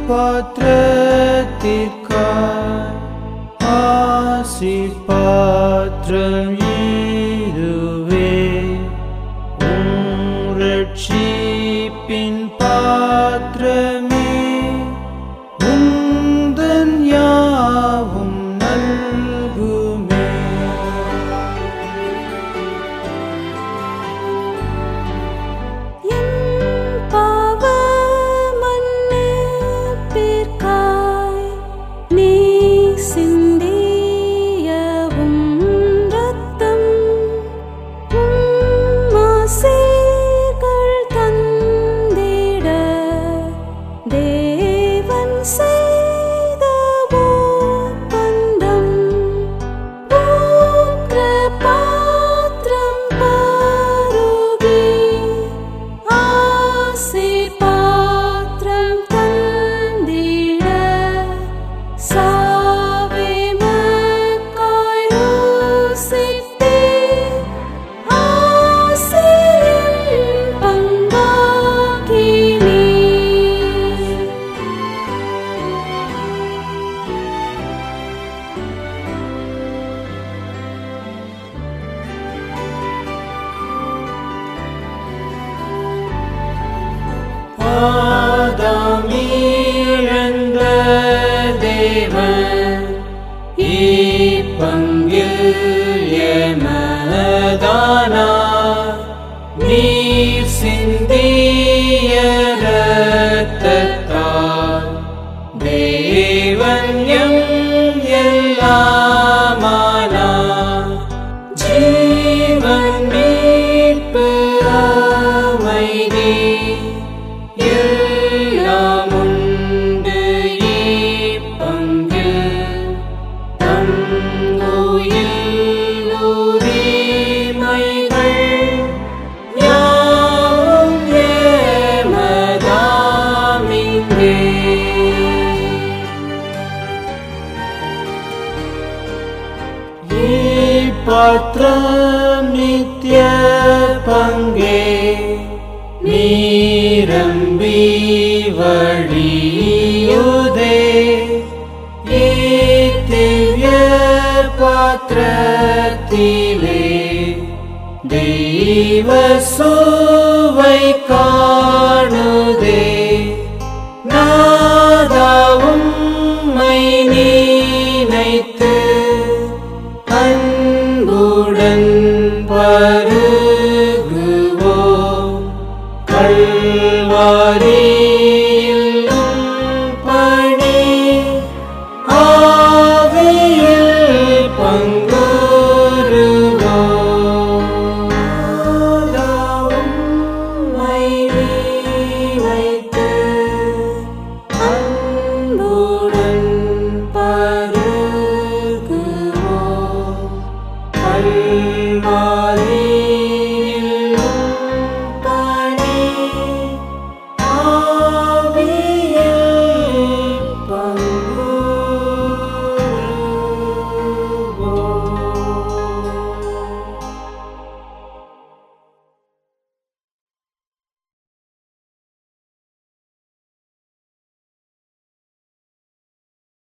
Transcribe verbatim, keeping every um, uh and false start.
பாத்திரத்திற்காய் ஆசி பாத்திரம் இதுவே உம் ரட்சிப்பின் பாத்திரமே உந்தன் யாவும் நல்குமே. ஆதாம் இழந்த தேவன் இப்பங்கில் எமதானார். நீர் சிந்திய இரத்தத்தால் தேவன் எம் எல்லாமானார். ஜீவன் மீட்பு அமைதி எல்லாம் உண்டு இப்பங்கில். தங்குயில் உரிமைகள் யாவும் எமதாமிங்கே. இப்பாத்திரம் நித்திய பங்கே நீரம்பி வழியுதே. திவ்ய பாத்திரத்திலே தெய்வ சுவை காணுதே. நாதாவும் மை நினைத்து அன்புடன் பருகுவோம். கல்வாரியில் பணி ஆவியில் பங்குறுவோம். நாதாவும் மை நினைத்து அன்புடன் பருகுவோம். கல்வாரி